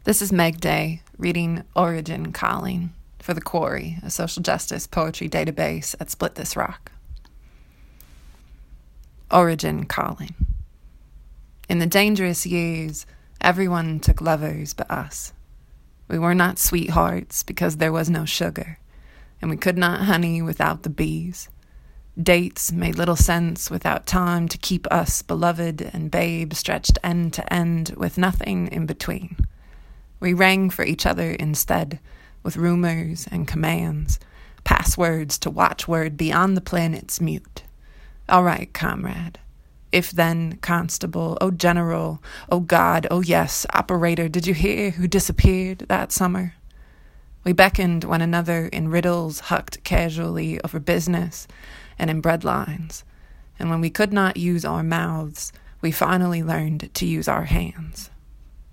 This is Meg Day reading Origin Calling for The Quarry, a social justice poetry database at Split This Rock. Origin Calling. In the dangerous years, everyone took lovers but us. We were not sweethearts because there was no sugar, and we could not honey without the bees. Dates made little sense without time to keep us beloved and babe stretched end to end with nothing in between. We rang for each other instead, with rumors and commands, passwords to watchword beyond the planet's mute. All right, comrade. If then, constable, oh general, oh God, oh yes, operator, did you hear who disappeared that summer? We beckoned one another in riddles hucked casually over business and in breadlines, and when we could not use our mouths, we finally learned to use our hands.